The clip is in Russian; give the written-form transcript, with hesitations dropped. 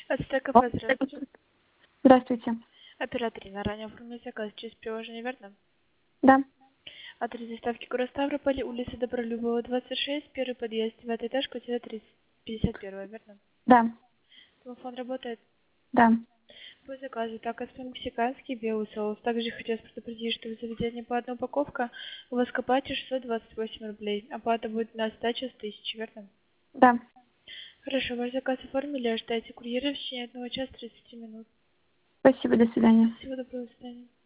Ацтек кафе, здравствуйте. Здравствуйте. Оператор на ранее оформили заказ через приложение, верно? Да, Адрес доставки город Ставрополь, улица Добролюбова, 26, первый подъезд, 9 этаж, квартира 51, верно? да, Телефон работает. да. По заказу так мексиканский белый соус. Также хотелось предупредить, что в заведении по одной упаковка у вас копайте 628 рублей. Оплата будет на сдачу с 1000, верно? Да. Хорошо, ваш заказ оформили, ожидайте курьера в течение 1 часа 30 минут. Спасибо, до свидания. Всего доброго, до свидания.